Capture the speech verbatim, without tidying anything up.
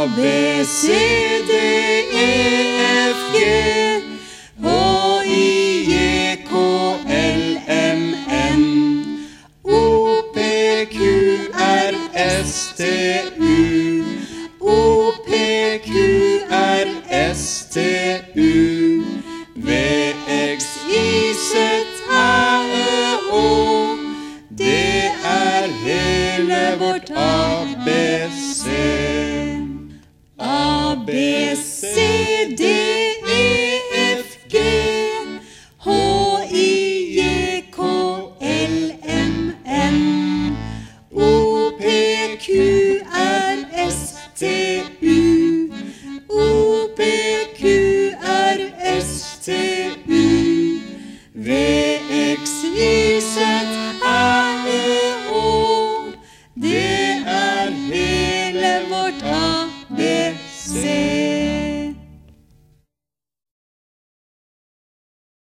B, C, D, E, F, G, H, I, J, K, L, M, N, O, P, Q, R, S, T, U, O, P, Q, R, S, T, U, V, X, Y, Z, Æ, Å. Det er hele vårt A B C. A, B, C, D, E, F, G, H, I, J, K, L, M, N, O, P, Q, R, S, T, U, O, P, Q, R, S, T, U, V, X, Y, Z, Æ, Å. Det er hele vårt A B C.